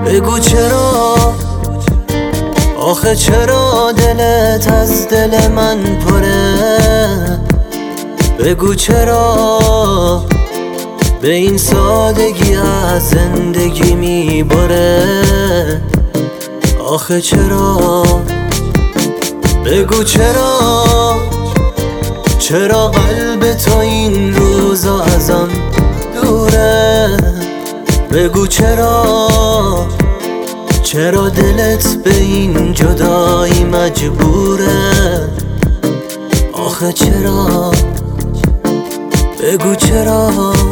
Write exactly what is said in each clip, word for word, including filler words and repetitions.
بگو چرا، آخه چرا دلت از دل من پره؟ بگو چرا به این سادگی از زندگی میبره؟ آخه چرا، بگو چرا، چرا قلب تو این روزا ازم دوره؟ بگو چرا، چرا دلت به این جدایی مجبوره؟ آخه چرا، بگو چرا،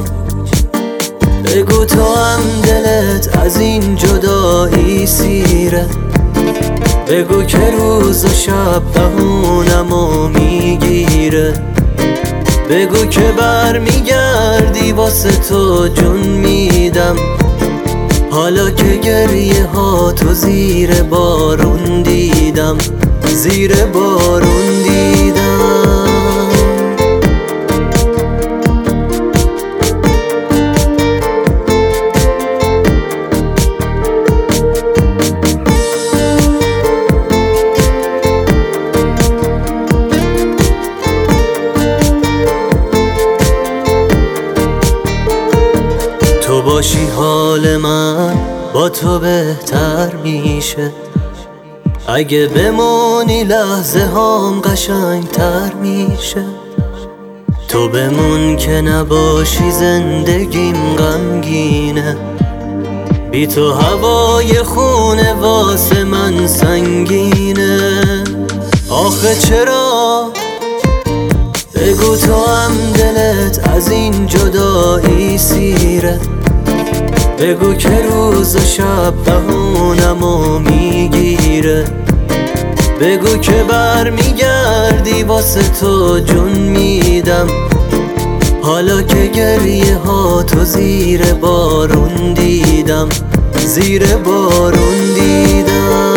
بگو تو هم دلت از این جدایی سیره؟ بگو که روز و شب بهونمو میگیره؟ بگو که بر میگردی واسه تو جون میدم، حالا که گریه ها تو زیر بارون دیدم، زیر بارون دیدم. تو باشی حال من با تو بهتر میشه، اگه بمونی لحظه هام قشنگ تر میشه. تو بمون که نباشی زندگیم غمگینه، بی تو هوای خونه واسه من سنگینه. آخه چرا، بگو تو هم دلت از این جدایی سیره؟ بگو که روز و شب بهونمو میگیره؟ بگو که بر میگردی واسه تو جون میدم، حالا که گریه ها تو زیر بارون دیدم، زیر بارون دیدم.